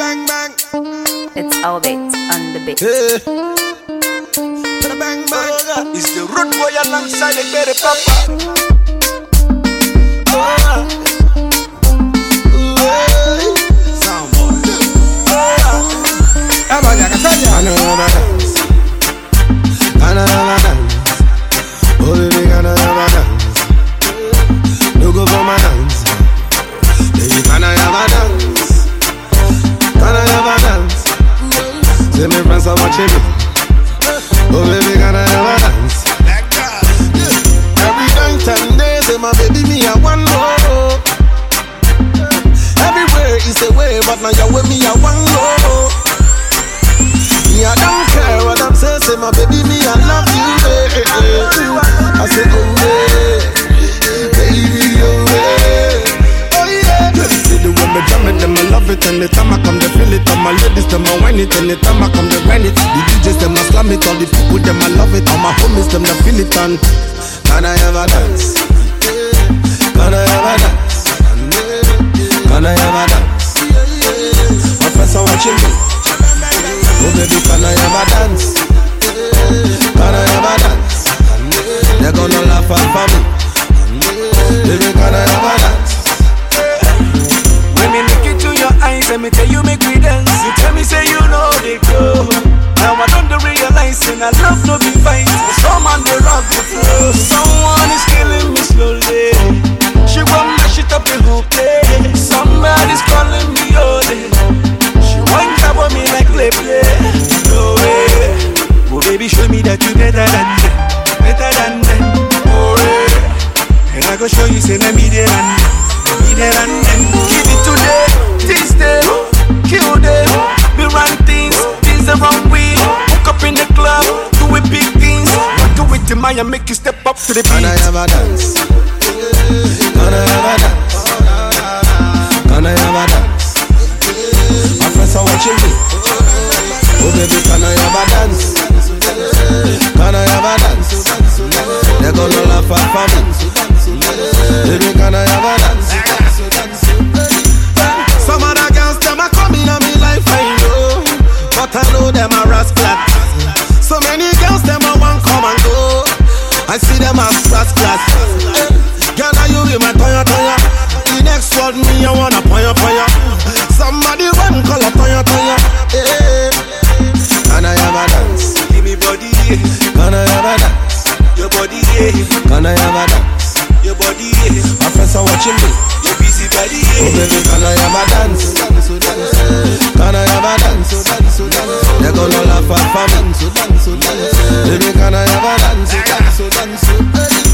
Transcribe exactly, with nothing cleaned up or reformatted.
bang bang. It's Albert on the beat. Hey. Bang bang. It's the root boy alongside the baby papa. Oh. Sound boy. Oh. Aba ya kasanya. Ana aba dance. Ana aba dance. Oh baby, ana aba dance. No go for my dance. Baby, ana aba dance. Ana aba dance. Say me friends are watching me. Oh baby, can I ever dance? Every night and day, say my baby, me I want more. Everywhere is a way, but now you're with me, I want more. Me I don't care what I'm saying, say my baby, me I love you. Eh, eh, eh. I say oh yeah, baby oh yeah, oh yeah. See the way me jam it, them I love it, and the time I come they feel it. All my ladies them I whine it, and the time I come they grind it. The D Js them I slam it, all the people them I love it. All my homies them they feel it and can I ever dance? Can I ever dance? Can I ever dance? My friends are watching me. Oh baby, can I ever dance? Can I ever dance? They're gonna laugh at for me. Baby, can I ever dance? When me look into your eyes, let me tell you make me dance. You tell me say you know they go. Now I don't realize and I love no be fight. Someone they rock the floor. Someone is killing me slowly. She want mash it up the whole place. Somebody's calling me all day. She want to on me like play play. No way. Oh baby, show me that you better than them, better than them. Oh yeah. And I go show you say let me there and me there and then. Give it today, this day, kill them. We run things, things the wrong way. Woke up in the club, do it big things. Rock it with the Maya, make you step up to the beat. Can I ever dance? Can I ever dance? Can I ever dance? My friends are watching me. Oh baby, can I ever dance? Can I ever dance? They're gonna laugh at for me. Baby, can I ever dance? Some other girls, them are coming on me life, I know. But I know them are rascal. So many girls, them are one come and go. I see them as rascals. Girl, now you be my toya toya. The next word me, I wanna poya poya. Somebody run, call a toya toya. Hey. Can I ever dance? Give me body, yeah. Can I ever dance? Your body, yeah. Can I ever dance? Your body, yeah. My friends are watching me. Your busy body, yeah. Oh baby, can I ever dance? Can I ever dance? They're gonna laugh at for me. Baby, can I ever dance?